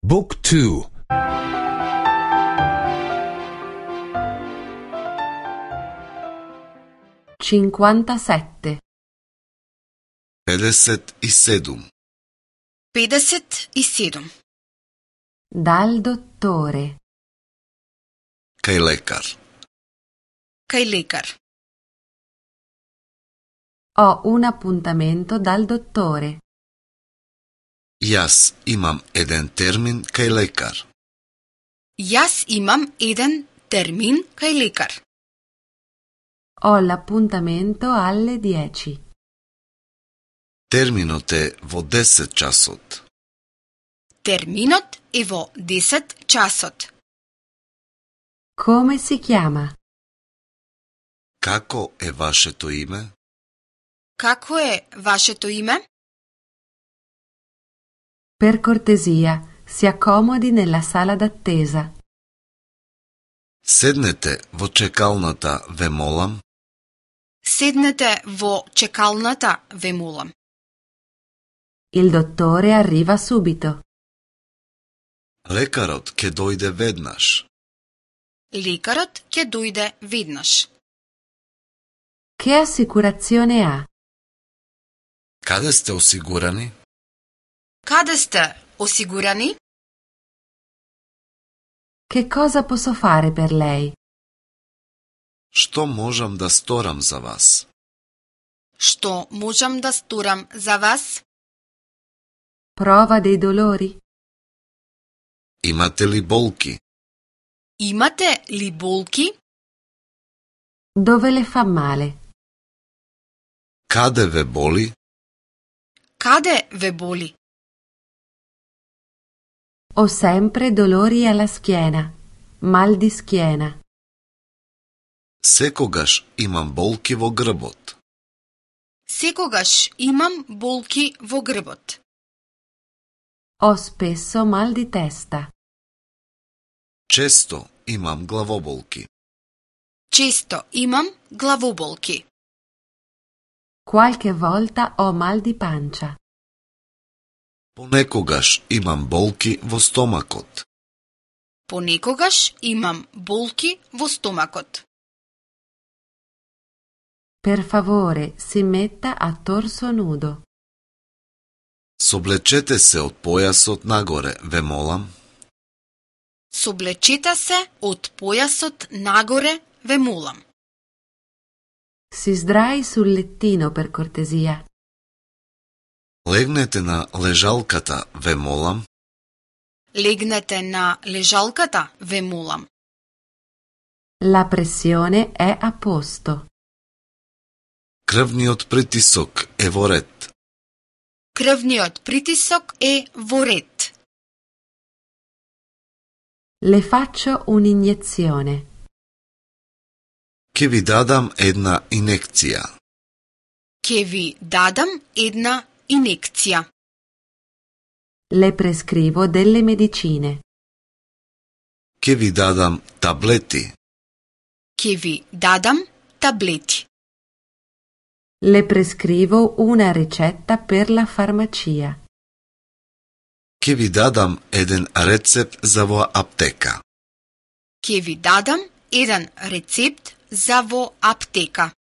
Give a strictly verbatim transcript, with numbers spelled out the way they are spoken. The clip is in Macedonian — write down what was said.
บุ๊กทู cinquantasette pedeset i sedam pedeset i sedam Dal dottore Kaj lekar Kaj lekar Ho un appuntamento dal dottore. Jaz imam eden termin kaj lekar. Jaz imam eden termin kaj lekar. Ho l'appuntamento alle dieci. Terminot je vo deset časot. Terminot je vo deset časot. Come si chiama? Kako je vašето ime? Kako je vašето ime? Per cortesia, si accomodi nella sala d'attesa. Седнете во чекалната, ве молам. Седнете во чекалната, ве молам. Il dottore arriva subito. Лекарот ќе дојде веднаш. Лекарот ќе дојде веднаш. Che assicurazione ha? Каде сте осигурани? Каде сте осигурани? Che cosa posso fare per lei? Што можам да сторам за вас? Што можам да сторам за вас? Prova dei dolori? Имате ли болки? Имате ли болки? Dove le fa male? Каде ве боли? Каде ве боли? Ho sempre dolori alla schiena, mal di schiena. Секогаш имам болки во грбот. Секогаш имам болки во грбот. Ho spesso mal di testa. Често имам главоболки. Често имам главоболки. Qualche volta ho mal di pancia. Понекогаш имам болки во стомакот. Понекогаш имам болки во стомакот. Per favore, si metta a torso nudo. Соблечете се од појасот нагоре, ве молам. Соблечете се од појасот нагоре, ве молам. Si sdrai sul lettino per cortesia. Легнете на лежалката, ве молам. Легнете на лежалката, ве молам. La pressione è a posto. Крвниот притисок е во ред. Крвниот притисок е во ред. Le faccio un'iniezione. Ке ви дадам една инекција. Ке ви дадам една инекција. Le prescrivo delle medicine. Ке ви дадам таблети. Ке ви дадам таблети. Le prescrivo una ricetta per la farmacia. Ке ви дадам еден рецепт за во аптека. Ке ви дадам еден рецепт за во аптека.